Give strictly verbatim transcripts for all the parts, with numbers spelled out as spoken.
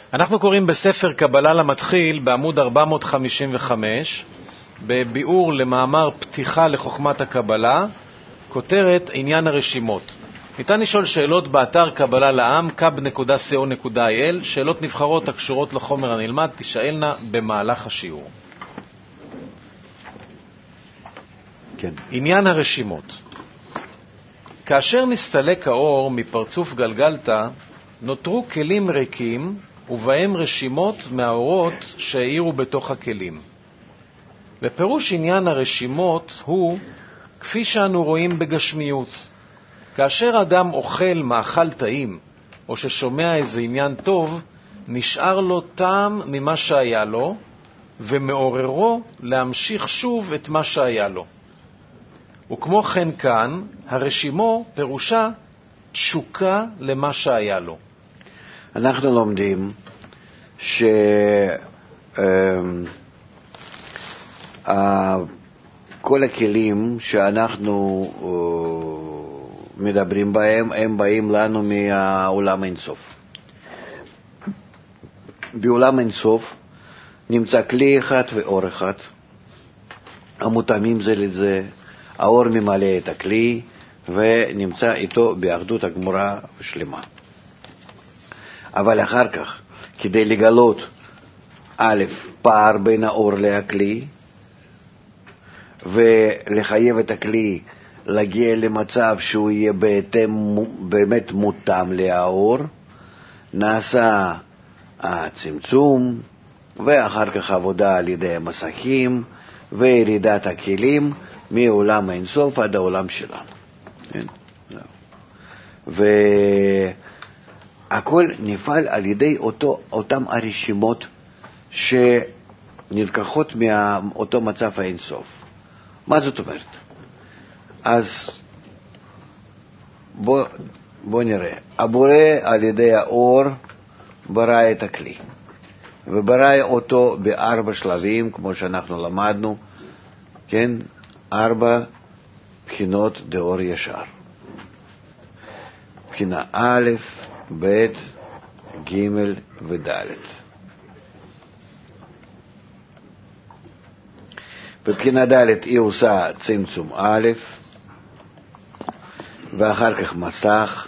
אנחנו קוראים בספר קבלה למתחיל בעמוד ארבע מאות חמישים וחמש, בביאור למאמר פתיחה לחוכמת הקבלה, כותרת עניין הרשימות. ניתן לשאול שאלות באתר קבלה לעם, קב נקודה סי או נקודה איי אל, שאלות נבחרות הקשורות לחומר הנלמד, תשאלנה במהלך השיעור. כן. עניין הרשימות. כאשר נסתלק האור מפרצוף גלגלתא, נותרו כלים ריקים, ובהם רשימות מהאורות שהאירו בתוך הכלים. ופירוש עניין הרשימות הוא, כפי שאנו רואים בגשמיות. כאשר אדם אוכל מאכל טעים, או ששומע איזה עניין טוב, נשאר לו טעם ממה שהיה לו, ומעוררו להמשיך שוב את מה שהיה לו. וכמו כן כאן, הרשימו פירושה תשוקה למה שהיה לו. אנחנו לומדים ש... כל הכלים שאנחנו מדברים בהם, הם באים לנו מהעולם אינסוף. בעולם אינסוף נמצא כלי אחד ואור אחד, המותאמים זה לזה, האור ממלא את הכלי ונמצא איתו באחדות הגמורה ושלמה. אבל אחר כך, כדי לגלות א', פער בין האור לכלי, ולחייב את הכלי להגיע למצב שהוא יהיה בהתאם, באמת מותאם לאור, נעשה הצמצום, ואחר כך עבודה על ידי המסכים, וירידת הכלים מעולם האינסוף עד העולם שלנו. והכל נפעל על ידי אותו, אותם הרשימות שנלקחות מאותו מצב האינסוף. מה זאת אומרת? אז בוא, בוא נראה. הבורא על ידי האור ברא את הכלי, וברא אותו בארבע שלבים, כמו שאנחנו למדנו, כן? ארבע בחינות דאור ישר. בחינה א', ב', ג' וד'. בבחינה ד' היא עושה צמצום א', ואחר כך מסך,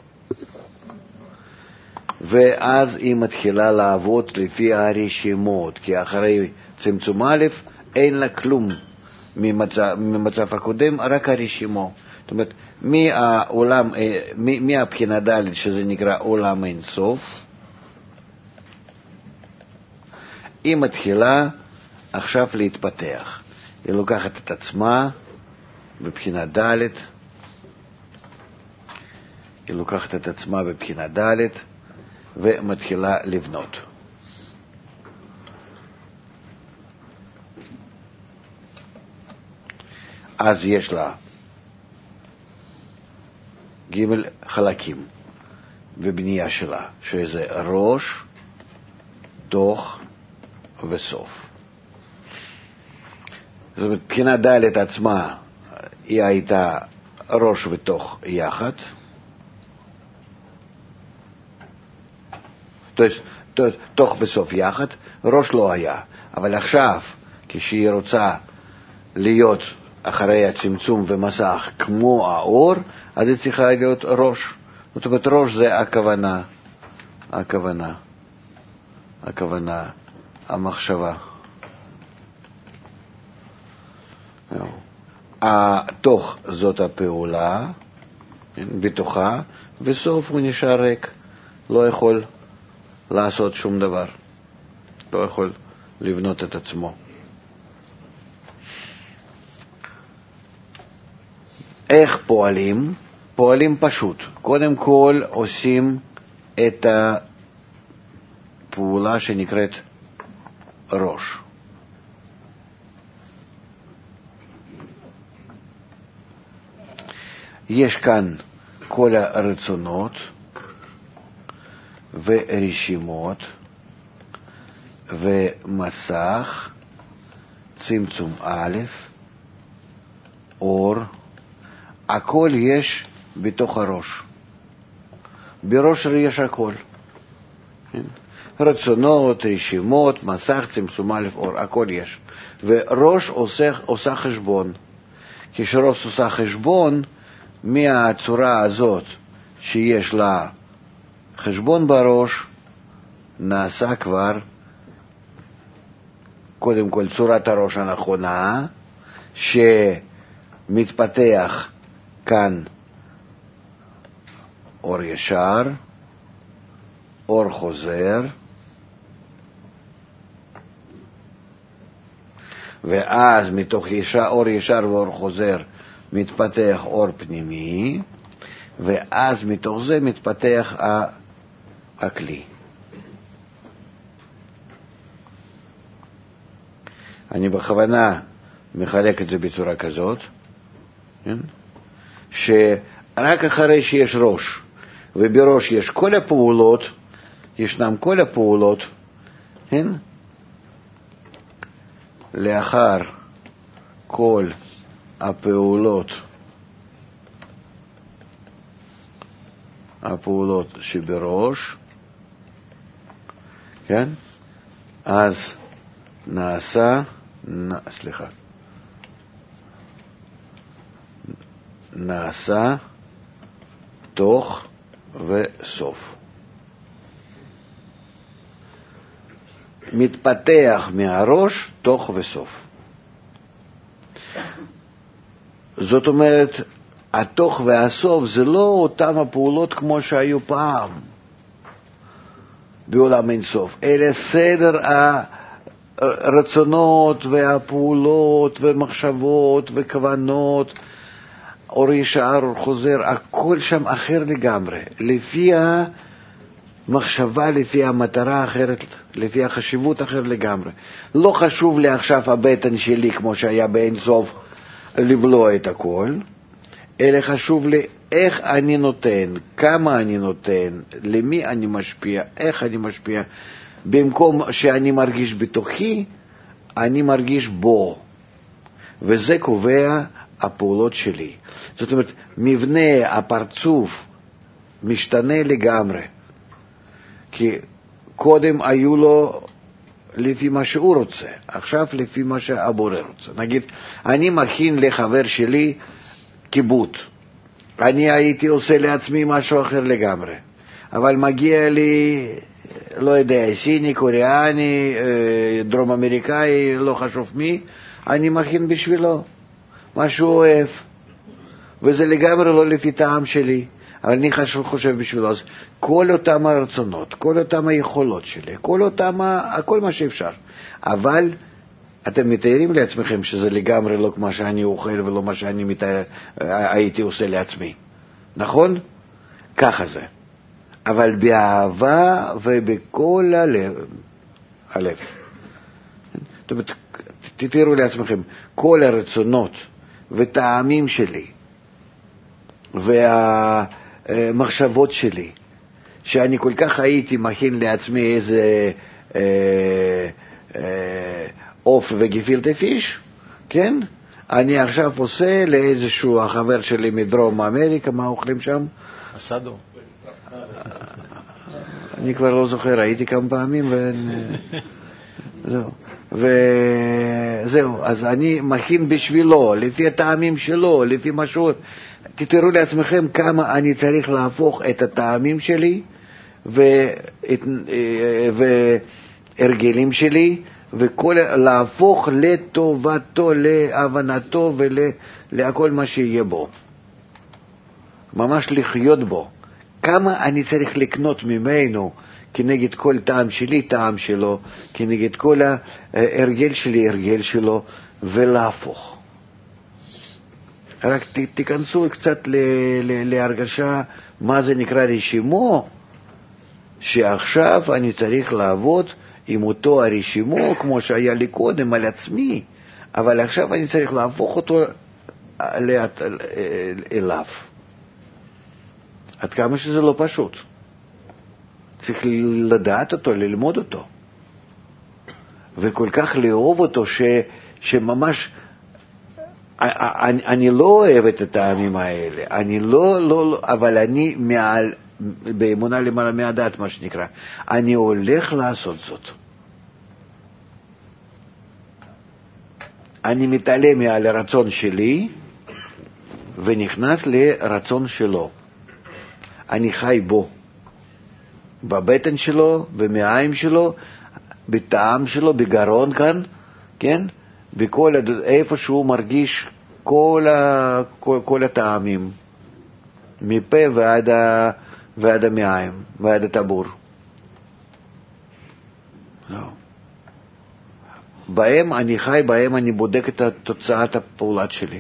ואז היא מתחילה לעבוד לפי הרשימות, כי אחרי צמצום א' אין לה כלום ממצב, ממצב הקודם, רק הרשימו. זאת אומרת, מהעולם, מהבחינה ד' שזה נקרא עולם אינסוף, היא מתחילה עכשיו להתפתח. היא לוקחת את עצמה בבחינה ד', היא לוקחת את עצמה בבחינה ד' ומתחילה לבנות. אז יש לה ג' חלקים בבנייה שלה, שזה ראש, תוך וסוף. זאת אומרת, בחינה ד' עצמה היא הייתה ראש ותוך יחד. תוך וסוף יחד, ראש לא היה. אבל עכשיו, כשהיא רוצה להיות אחרי הצמצום ומסך כמו האור, אז היא צריכה להיות ראש. זאת אומרת, ראש זה הכוונה, הכוונה, הכוונה, המחשבה. התוך זאת הפעולה, בתוכה, וסוף הוא נשאר ריק, לא יכול לעשות שום דבר, לא יכול לבנות את עצמו. איך פועלים? פועלים פשוט. קודם כל עושים את הפעולה שנקראת ראש. יש כאן כל הרצונות ורשימות ומסך, צמצום א', אור, הכל יש בתוך הראש. בראש יש הכל. רצונות, רשימות, מסך, צמצום א', אור, הכל יש. וראש עושה, עושה חשבון. כשראש עושה חשבון, מהצורה הזאת שיש לה חשבון בראש, נעשה כבר קודם כל צורת הראש הנכונה, שמתפתח כאן אור ישר, אור חוזר, ואז מתוך ישר, אור ישר ואור חוזר מתפתח אור פנימי, ואז מתוך זה מתפתח הכלי. אני בכוונה מחלק את זה בצורה כזאת, כן? שרק אחרי שיש ראש, ובראש יש כל הפעולות, ישנם כל הפעולות, כן? לאחר כל הפעולות, הפעולות שבראש, כן? אז נעשה, נ, סליחה, נעשה תוך וסוף. מתפתח מהראש תוך וסוף. זאת אומרת, התוך והסוף זה לא אותם הפעולות כמו שהיו פעם בעולם אין סוף, אלא סדר הרצונות והפעולות ומחשבות וכוונות, אור ישר, אור חוזר, הכל שם אחר לגמרי, לפי המחשבה, לפי המטרה אחרת, לפי החשיבות אחר לגמרי. לא חשוב לי עכשיו הבטן שלי כמו שהיה באין סוף לבלוע את הכל, אלא חשוב לי איך אני נותן, כמה אני נותן, למי אני משפיע, איך אני משפיע. במקום שאני מרגיש בתוכי, אני מרגיש בו, וזה קובע הפעולות שלי. זאת אומרת, מבנה הפרצוף משתנה לגמרי, כי קודם היו לו לפי מה שהוא רוצה, עכשיו לפי מה שהבורא רוצה. נגיד, אני מכין לחבר שלי קיבוט, אני הייתי עושה לעצמי משהו אחר לגמרי, אבל מגיע לי, לא יודע, סיני, קוריאני, דרום אמריקאי, לא חשוב מי, אני מכין בשבילו מה שהוא אוהב, וזה לגמרי לא לפי טעם שלי, אבל אני חשוב, חושב בשבילו. אז כל אותם הרצונות, כל אותם היכולות שלי, כל אותם, כל מה שאפשר, אבל אתם מתארים לעצמכם שזה לגמרי לא כמו שאני אוכל ולא מה שאני מתאר, הייתי עושה לעצמי, נכון? ככה זה, אבל באהבה ובכל הלב, הלב. זאת אומרת, תתארו לעצמכם, כל הרצונות וטעמים שלי והמחשבות שלי, שאני כל כך הייתי מכין לעצמי איזה אה, אה, אוף וגפילטע פיש, כן? אני עכשיו עושה לאיזשהו החבר שלי מדרום אמריקה, מה אוכלים שם? אסדו. אני כבר לא זוכר, הייתי כמה פעמים וזהו. וזהו, אז אני מכין בשבילו, לפי הטעמים שלו, לפי משהו. תתארו לעצמכם כמה אני צריך להפוך את הטעמים שלי והרגלים שלי, וכל להפוך לטובתו, להבנתו ולכל מה שיהיה בו, ממש לחיות בו. כמה אני צריך לקנות ממנו כנגד כל טעם שלי, טעם שלו, כנגד כל ההרגל שלי, הרגל שלו, ולהפוך. רק ת, תיכנסו קצת ל, ל, להרגשה מה זה נקרא רשימו, שעכשיו אני צריך לעבוד עם אותו הרשימו כמו שהיה לי קודם על עצמי, אבל עכשיו אני צריך להפוך אותו אליו. עד כמה שזה לא פשוט. צריך לדעת אותו, ללמוד אותו. וכל כך לאהוב אותו ש, שממש, אני, אני לא אוהב את הטעמים האלה, אני לא, לא, לא, אבל אני מעל, באמונה למעלה מהדעת, מה שנקרא. אני הולך לעשות זאת. אני מתעלה מעל הרצון שלי ונכנס לרצון שלו. אני חי בו, בבטן שלו, במעיים שלו, בטעם שלו, בגרון כאן, כן? בכל, איפה שהוא מרגיש כל, ה, כל, כל הטעמים, מפה ועד, ה, ועד המעיים, ועד הטבור. לא. בהם אני חי, בהם אני בודק את תוצאת הפעולת שלי.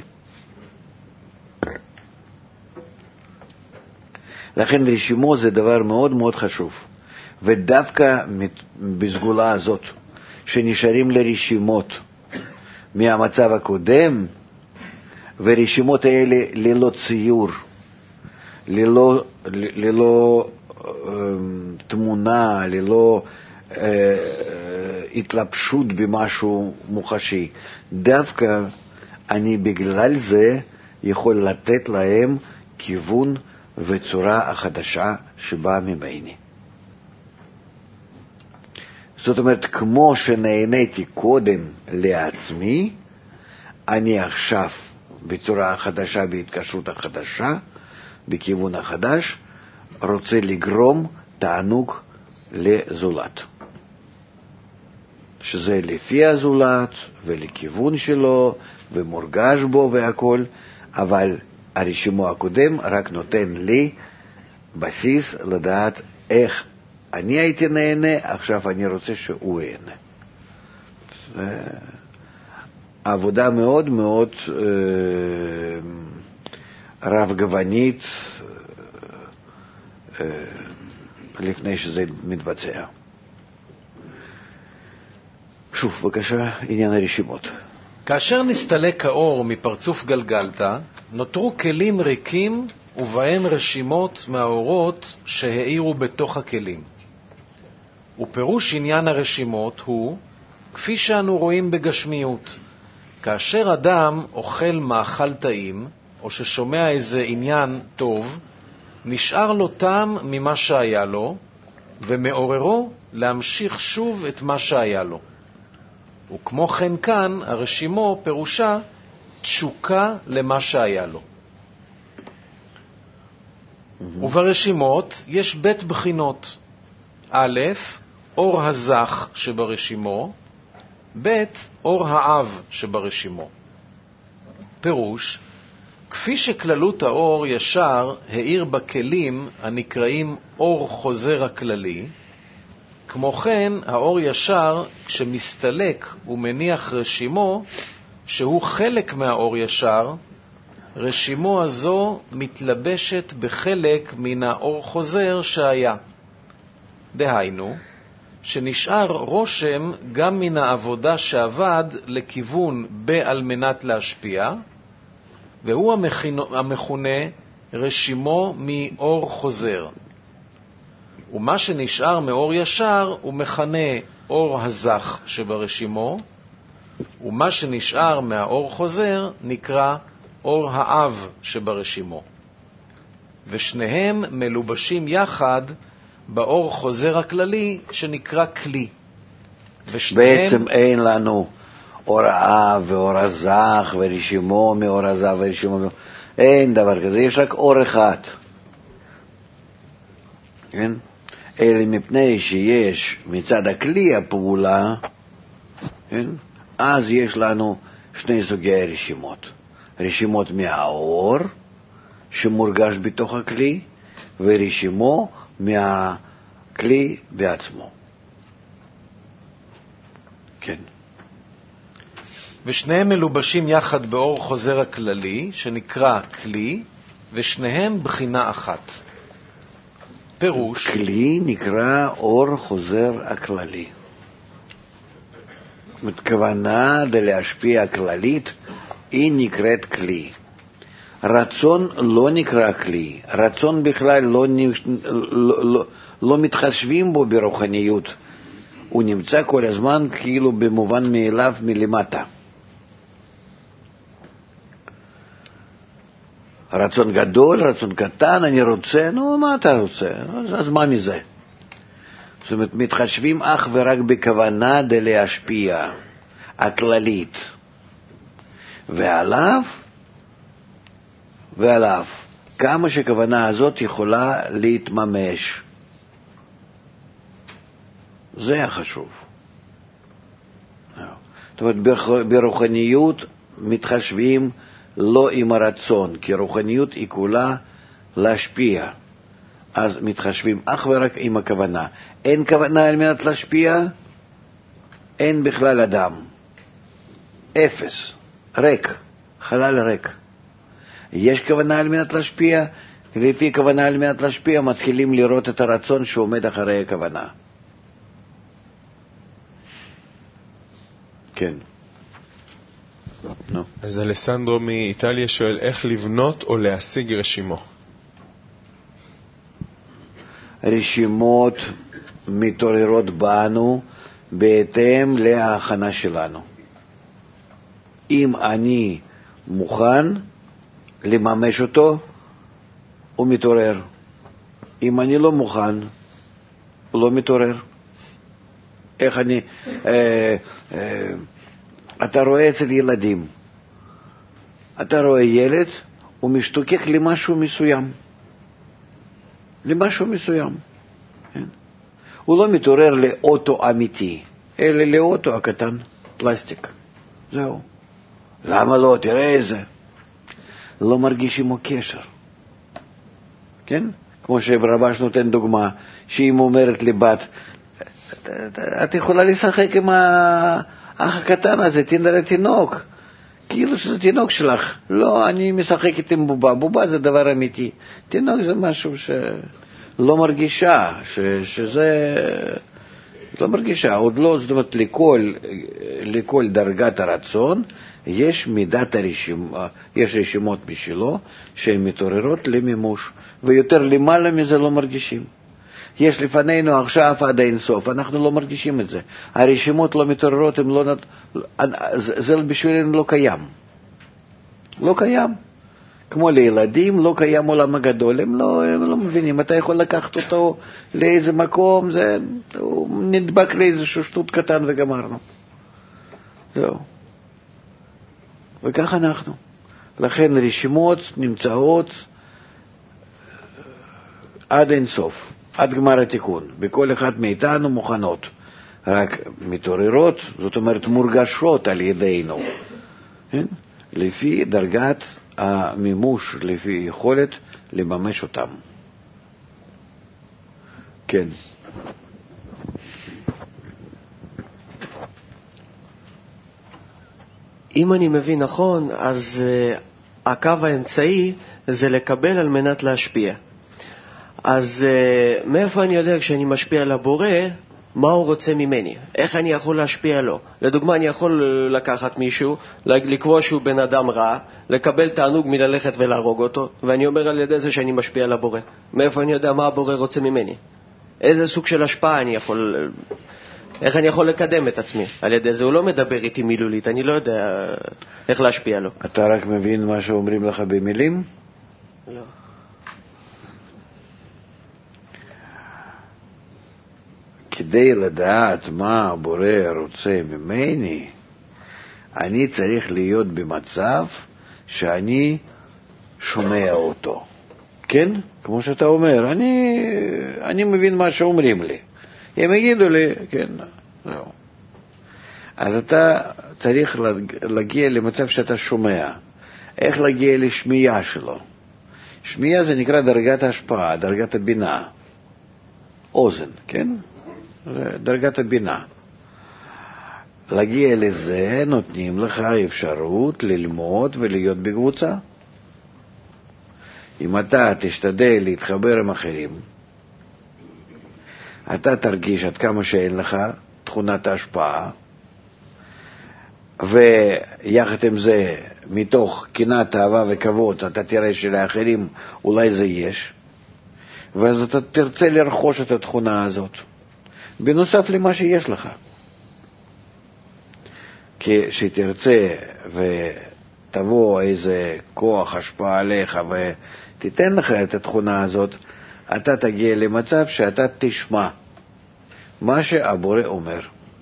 לכן רשימו זה דבר מאוד מאוד חשוב. ודווקא בסגולה הזאת, שנשארים לרשימות מהמצב הקודם, ורשימות האלה ללא ציור, ללא, ללא אה, תמונה, ללא אה, התלבשות במשהו מוחשי. דווקא אני בגלל זה יכול לתת להם כיוון וצורה החדשה שבאה ממני. זאת אומרת, כמו שנהניתי קודם לעצמי, אני עכשיו בצורה החדשה, בהתקשרות החדשה, בכיוון החדש, רוצה לגרום תענוג לזולת. שזה לפי הזולת ולכיוון שלו ומורגש בו והכל, אבל הרשימו הקודם רק נותן לי בסיס לדעת איך אני הייתי נהנה, עכשיו אני רוצה שהוא ייהנה. זה עבודה מאוד מאוד אה, רב גוונית אה, לפני שזה מתבצע. שוב, בבקשה, עניין הרשימות. כאשר נסתלק האור מפרצוף גלגלתא, נותרו כלים ריקים ובהם רשימות מהאורות שהאירו בתוך הכלים. ופירוש עניין הרשימות הוא, כפי שאנו רואים בגשמיות, כאשר אדם אוכל מאכל טעים, או ששומע איזה עניין טוב, נשאר לו טעם ממה שהיה לו, ומעוררו להמשיך שוב את מה שהיה לו. וכמו כן כאן, הרשימו פירושה תשוקה למה שהיה לו. Mm-hmm. וברשימות יש בית בחינות. א', אור הזך שברשימו, ב', אור האב שברשימו. פירוש, כפי שכללות האור ישר האיר בכלים הנקראים אור חוזר הכללי, כמו כן האור ישר כשמסתלק ומניח רשימו, שהוא חלק מהאור ישר, רשימו הזו מתלבשת בחלק מן האור חוזר שהיה. דהיינו, שנשאר רושם גם מן העבודה שעבד לכיוון בעל מנת להשפיע, והוא המכונה רשימו מאור חוזר. ומה שנשאר מאור ישר הוא מכנה אור הזך שברשימו, ומה שנשאר מהאור חוזר נקרא אור האב שברשימו. ושניהם מלובשים יחד באור חוזר הכללי שנקרא כלי. ושניהם... בעצם אין לנו אור האב ואור הזך ורשימו מאור הזך ורשימו מאור... אין דבר כזה, יש רק אור אחד. כן? אלא מפני שיש מצד הכלי הפעולה, כן? אז יש לנו שני סוגי רשימות. רשימות מהאור שמורגש בתוך הכלי, ורשימו מהכלי בעצמו. כן. ושניהם מלובשים יחד באור חוזר הכללי, שנקרא כלי, ושניהם בחינה אחת. פירוש... כלי נקרא אור חוזר הכללי. מתכוונה להשפיע כללית, היא נקראת כלי. רצון לא נקרא כלי. רצון בכלל לא, לא, לא, לא מתחשבים בו ברוחניות. הוא נמצא כל הזמן כאילו במובן מאליו מלמטה. רצון גדול, רצון קטן, אני רוצה, נו, מה אתה רוצה? אז מה מזה? זאת אומרת, מתחשבים אך ורק בכוונה דלהשפיע, הכללית. ועליו, ועליו, כמה שכוונה הזאת יכולה להתממש. זה החשוב. זאת אומרת, ברוחניות מתחשבים לא עם הרצון, כי רוחניות היא כולה להשפיע. אז מתחשבים אך ורק עם הכוונה. אין כוונה על מנת להשפיע, אין בכלל אדם. אפס, ריק, חלל ריק. יש כוונה על מנת להשפיע, לפי כוונה על מנת להשפיע מתחילים לראות את הרצון שעומד אחרי הכוונה. כן. נו. אז אלסנדרו מאיטליה שואל, איך לבנות או להשיג רשימו? רשימות מתעוררות בנו בהתאם להכנה שלנו. אם אני מוכן לממש אותו, הוא מתעורר. אם אני לא מוכן, הוא לא מתעורר. איך אני... אה, אה, אתה רואה אצל ילדים, אתה רואה ילד, הוא משתוקק למשהו מסוים. למשהו מסוים. כן? הוא לא מתעורר לאוטו אמיתי, אלא לאוטו הקטן, פלסטיק. זהו. למה לא? תראה איזה. לא מרגיש עמו קשר. כן? כמו שרבש נותן דוגמה, שאם אומרת לבת, את יכולה לשחק עם האח הקטן הזה, תינדר תינוק. כאילו שזה תינוק שלך. לא, אני משחקת עם בובה. בובה זה דבר אמיתי. תינוק זה משהו שלא מרגישה, ש, שזה... לא מרגישה. עוד לא, זאת אומרת, לכל, לכל דרגת הרצון, יש מידת הרשימה, יש רשימות בשלו, שהן מתעוררות למימוש. ויותר למעלה מזה לא מרגישים. יש לפנינו עכשיו עד האינסוף, אנחנו לא מרגישים את זה. הרשימות לא מתעוררות, הם לא... זה בשבילנו לא קיים. לא קיים. כמו לילדים, לא קיים עולם הגדול, הם לא, הם לא מבינים. אתה יכול לקחת אותו לאיזה מקום, זה, הוא נדבק לאיזשהו שטות קטן וגמרנו. זהו. וכך אנחנו. לכן רשימות נמצאות עד אינסוף. עד גמר התיקון, בכל אחד מאיתנו מוכנות, רק מתעוררות, זאת אומרת מורגשות על ידינו, כן? לפי דרגת המימוש, לפי יכולת לממש אותם. כן. אם אני מבין נכון, אז uh, הקו האמצעי זה לקבל על מנת להשפיע. אז uh, מאיפה אני יודע כשאני משפיע על הבורא, מה הוא רוצה ממני? איך אני יכול להשפיע לו? לדוגמה, אני יכול לקחת מישהו, לקבוע שהוא בן אדם רע, לקבל תענוג מללכת ולהרוג אותו, ואני אומר על ידי זה שאני משפיע על הבורא. מאיפה אני יודע מה הבורא רוצה ממני? איזה סוג של השפעה אני יכול... איך אני יכול לקדם את עצמי? על ידי זה הוא לא מדבר איתי מילולית, אני לא יודע איך להשפיע לו. אתה רק מבין מה שאומרים לך במילים? לא. כדי לדעת מה הבורא רוצה ממני, אני צריך להיות במצב שאני שומע אותו. כן? כמו שאתה אומר, אני, אני מבין מה שאומרים לי. הם יגידו לי, כן, לא. אז אתה צריך להגיע למצב שאתה שומע. איך להגיע לשמיעה שלו? שמיעה זה נקרא דרגת ההשפעה, דרגת הבינה. אוזן, כן? דרגת הבינה. להגיע לזה נותנים לך אפשרות ללמוד ולהיות בקבוצה. אם אתה תשתדל להתחבר עם אחרים, אתה תרגיש עד כמה שאין לך תכונת ההשפעה, ויחד עם זה, מתוך קנאת אהבה וכבוד, אתה תראה שלאחרים אולי זה יש, ואז אתה תרצה לרכוש את התכונה הזאת, בנוסף למה שיש לך. כי שתרצה תבוא איזה כוח השפעה עליך ותיתן לך את התכונה הזאת, אתה תגיע למצב שאתה תשמע מה שהבורא אומר.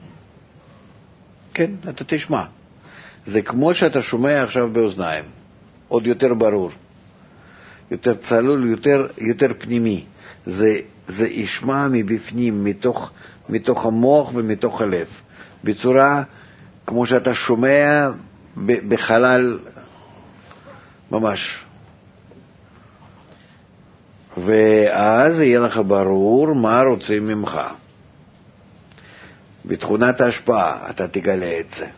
כן, אתה תשמע. זה כמו שאתה שומע עכשיו באוזניים, עוד יותר ברור, יותר צלול, יותר, יותר פנימי. זה, זה ישמע מבפנים, מתוך, מתוך המוח ומתוך הלב, בצורה כמו שאתה שומע בחלל ממש. ואז יהיה לך ברור מה רוצים ממך. בתכונת ההשפעה אתה תגלה את זה.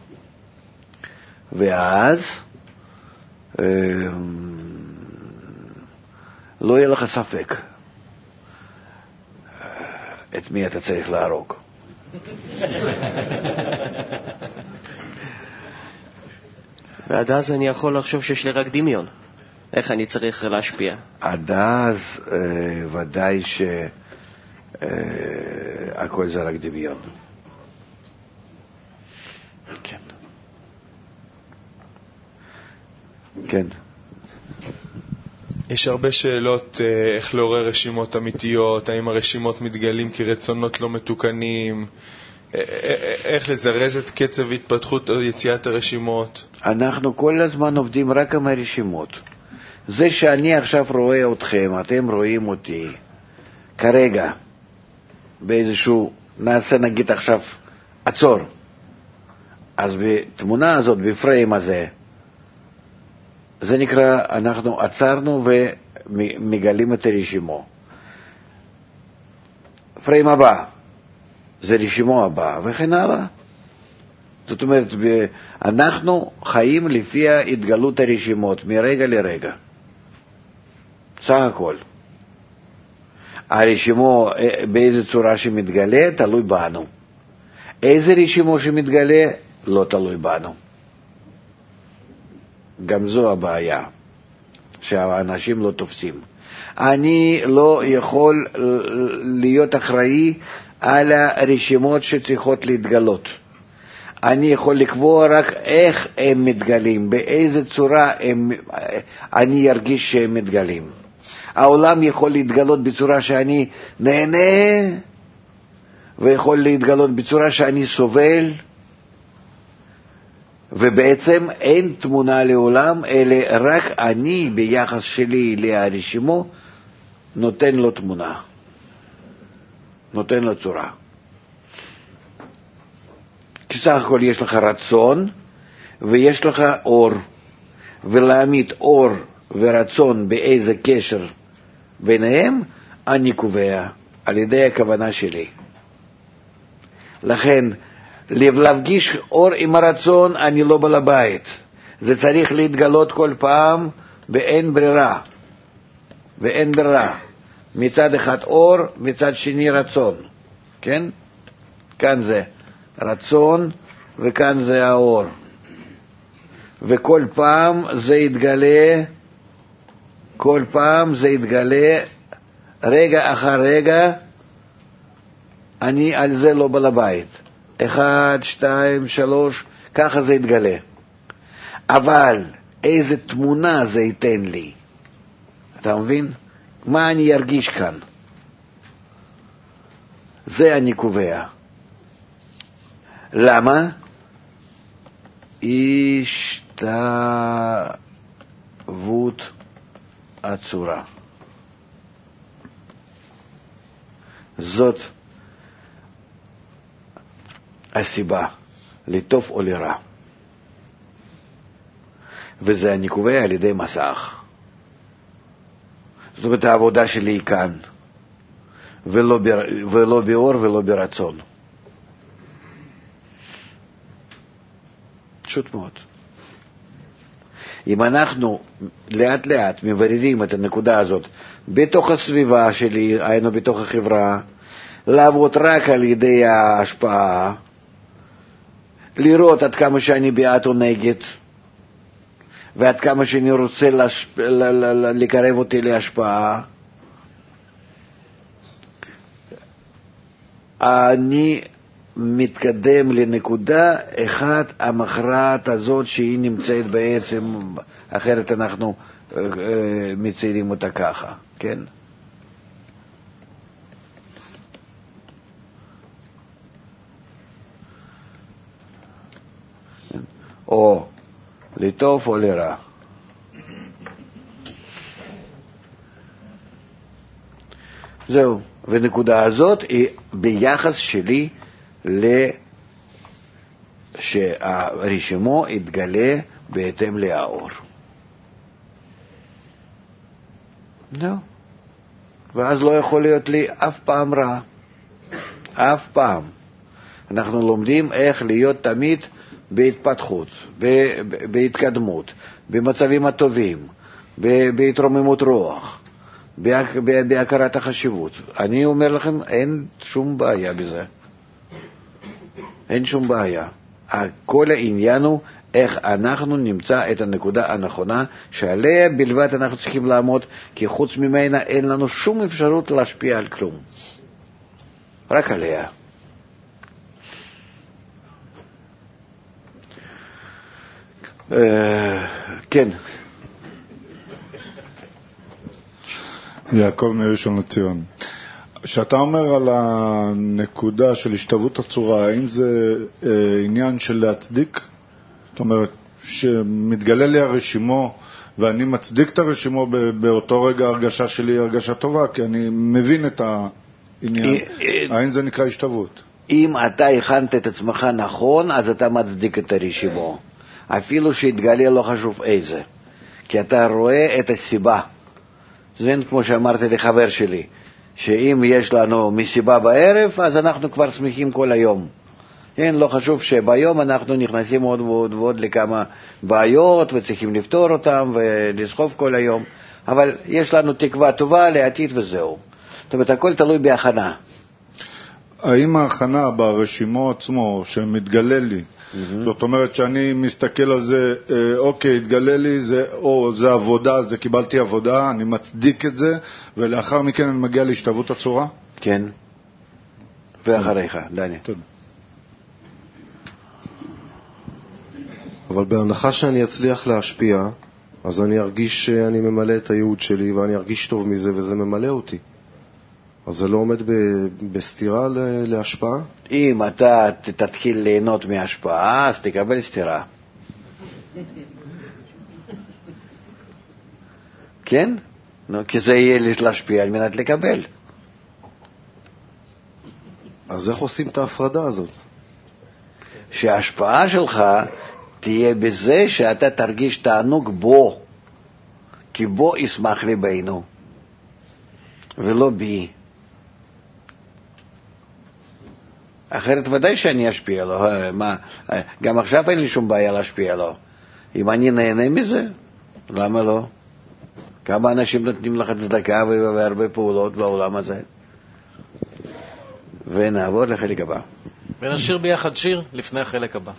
ואז אה, לא יהיה לך ספק את מי אתה צריך להרוג. ועד אז אני יכול לחשוב שיש לי רק דמיון. איך אני צריך להשפיע? עד אז אה, ודאי שהכל זה רק דמיון. כן. כן. יש הרבה שאלות איך לעורר רשימות אמיתיות, האם הרשימות מתגלים כרצונות לא מתוקנים, איך לזרז את קצב התפתחות או יציאת הרשימות. אנחנו כל הזמן עובדים רק עם הרשימות. זה שאני עכשיו רואה אתכם, אתם רואים אותי כרגע באיזשהו, נעשה נגיד עכשיו עצור, אז בתמונה הזאת, בפריים הזה, זה נקרא, אנחנו עצרנו ומגלים את הרשימו. פריים הבא, זה רשימו הבא, וכן הלאה. זאת אומרת, אנחנו חיים לפי התגלות הרשימות, מרגע לרגע. סך הכל. הרשימו, באיזה צורה שמתגלה, תלוי בנו. איזה רשימו שמתגלה, לא תלוי בנו. גם זו הבעיה, שהאנשים לא תופסים. אני לא יכול להיות אחראי על הרשימות שצריכות להתגלות. אני יכול לקבוע רק איך הם מתגלים, באיזה צורה הם, אני ארגיש שהם מתגלים. העולם יכול להתגלות בצורה שאני נהנה, ויכול להתגלות בצורה שאני סובל, ובעצם אין תמונה לעולם, אלא רק אני ביחס שלי להרשימו נותן לו תמונה, נותן לו צורה. כי סך הכל יש לך רצון ויש לך אור, ולהעמיד אור ורצון באיזה קשר ביניהם אני קובע על ידי הכוונה שלי. לכן להפגיש אור עם הרצון אני לא בעל הבית, זה צריך להתגלות כל פעם באין ברירה, ואין ברירה, מצד אחד אור, מצד שני רצון, כן? כאן זה רצון וכאן זה האור, וכל פעם זה יתגלה, כל פעם זה יתגלה רגע אחר רגע. אני על זה לא בעל הבית, אחד, שתיים, שלוש, ככה זה יתגלה. אבל איזה תמונה זה ייתן לי, אתה מבין? מה אני ארגיש כאן, זה אני קובע. למה? השתוות הצורה. זאת הסיבה, לטוב או לרע. וזה אני קובע על ידי מסך. זאת אומרת, העבודה שלי היא כאן, ולא, בר... ולא באור ולא ברצון. פשוט מאוד. אם אנחנו לאט לאט מבררים את הנקודה הזאת בתוך הסביבה שלי, היינו בתוך החברה, לעבוד רק על ידי ההשפעה, לראות עד כמה שאני בעד או נגד, ועד כמה שאני רוצה להשפ... לקרב אותי להשפעה, אני מתקדם לנקודה אחת המכרעת הזאת שהיא נמצאת בעצם, אחרת אנחנו אה, אה, מציירים אותה ככה, כן? או לטוב או לרע. זהו, ונקודה הזאת היא ביחס שלי שהרשימו יתגלה בהתאם לאור. זהו. ואז לא יכול להיות לי אף פעם רע. אף פעם. אנחנו לומדים איך להיות תמיד בהתפתחות, בהתקדמות, במצבים הטובים, בהתרוממות רוח, בהכרת החשיבות. אני אומר לכם, אין שום בעיה בזה. אין שום בעיה. כל העניין הוא איך אנחנו נמצא את הנקודה הנכונה שעליה בלבד אנחנו צריכים לעמוד, כי חוץ ממנה אין לנו שום אפשרות להשפיע על כלום. רק עליה. כן. יעקב מראשון לציון. כשאתה אומר על הנקודה של השתוות הצורה, האם זה אה, עניין של להצדיק? זאת אומרת, שמתגלה לי הרשימו ואני מצדיק את הרשימו באותו רגע הרגשה שלי הרגשה טובה, כי אני מבין את העניין. האם זה נקרא השתוות? אם אתה הכנת את עצמך נכון, אז אתה מצדיק את הרשימו. אפילו שהתגלה לא חשוב איזה. כי אתה רואה את הסיבה. זה כמו שאמרתי לחבר שלי, שאם יש לנו מסיבה בערב, אז אנחנו כבר שמחים כל היום. אין, לא חשוב שביום אנחנו נכנסים עוד ועוד ועוד לכמה בעיות, וצריכים לפתור אותם ולסחוב כל היום. אבל יש לנו תקווה טובה לעתיד וזהו. זאת אומרת, הכל תלוי בהכנה. האם ההכנה ברשימו עצמו שמתגלה לי, Mm-hmm. זאת אומרת שאני מסתכל על זה, אה, אוקיי, התגלה לי, זה, או זה עבודה, זה קיבלתי עבודה, אני מצדיק את זה, ולאחר מכן אני מגיע להשתוות הצורה? כן. ואחריך, דני. תודה. אבל בהנחה שאני אצליח להשפיע, אז אני ארגיש שאני ממלא את הייעוד שלי, ואני ארגיש טוב מזה, וזה ממלא אותי. אז זה לא עומד בסתירה להשפעה? אם אתה תתחיל ליהנות מהשפעה, אז תקבל סתירה. כן? נו, כי זה יהיה להשפיע על מנת לקבל. אז איך עושים את ההפרדה הזאת? שההשפעה שלך תהיה בזה שאתה תרגיש תענוג בו, כי בו ישמח ליבנו, ולא בי. אחרת ודאי שאני אשפיע לו. מה, גם עכשיו אין לי שום בעיה להשפיע לו. אם אני נהנה מזה, למה לא? כמה אנשים נותנים לך צדקה והרבה פעולות בעולם הזה. ונעבור לחלק הבא. ונשיר ביחד שיר לפני החלק הבא.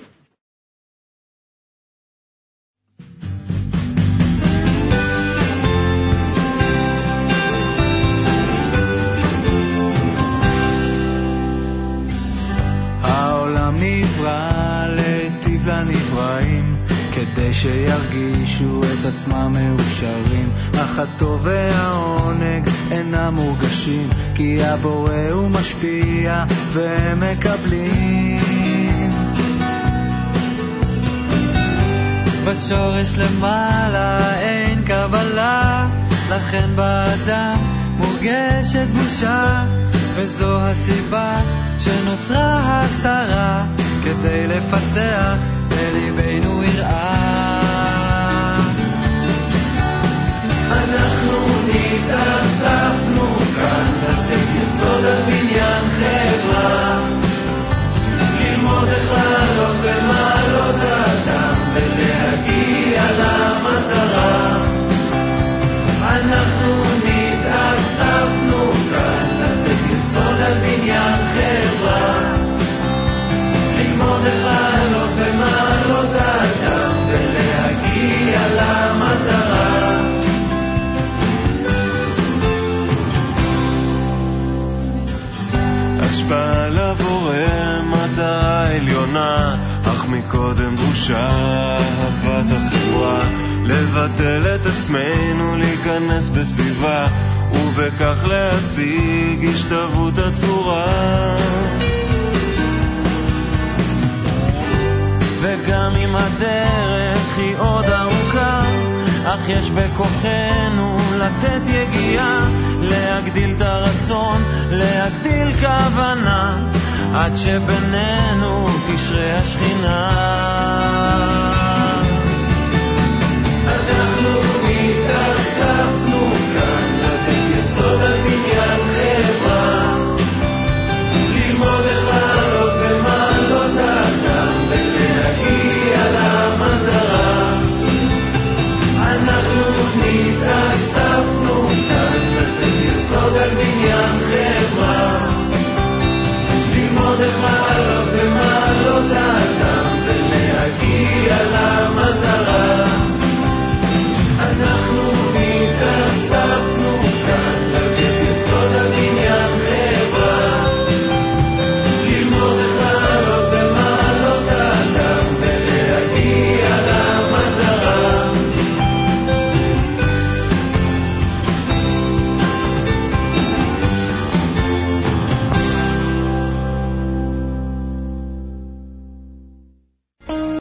נברא לטיב לנבראים כדי שירגישו את עצמם מאושרים, אך הטוב והעונג אינם מורגשים, כי הבורא הוא משפיע והם מקבלים. בשורש למעלה אין קבלה, לכן באדם מורגשת בושה, וזו הסיבה שנוצרה הסתרה, כדי לפתח בליבנו יראה. אנחנו נתאספנו כאן לתת יסוד על בניין חברה, ללמוד איך לעלות במעלות האדם ולהגיע למטרה. אנחנו נתאספנו כאן לתת יסוד על בניין חברה, ללמוד איך לעלות במעלות האדם קודם דרושה אהבת החברה, לבטל את עצמנו, להיכנס בסביבה, ובכך להשיג השתוות הצורה. וגם אם הדרך היא עוד ארוכה, אך יש בכוחנו לתת יגיעה, להגדיל את הרצון, להגדיל כוונה, עד שבינינו תשרה השכינה. אנחנו התאספנו כאן לתת יסוד על בניין חברה, ללמוד איך לעלות במעלות האדם ולהגיע למטרה. אנחנו התאספנו כאן לתת יסוד על בניין חברה, ללמוד איך לעלות